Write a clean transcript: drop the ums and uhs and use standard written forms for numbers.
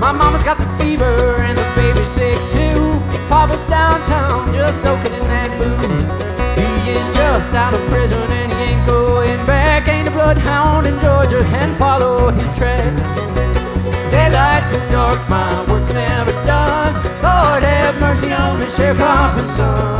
My mama's got the fever and the baby's sick too. Papa's downtown just soaking in that booze. He is just out of prison and he ain't going back. Ain't a bloodhound in Georgia can follow his track. Daylight to dark, my work's never done. Lord have mercy on the sharecropping son.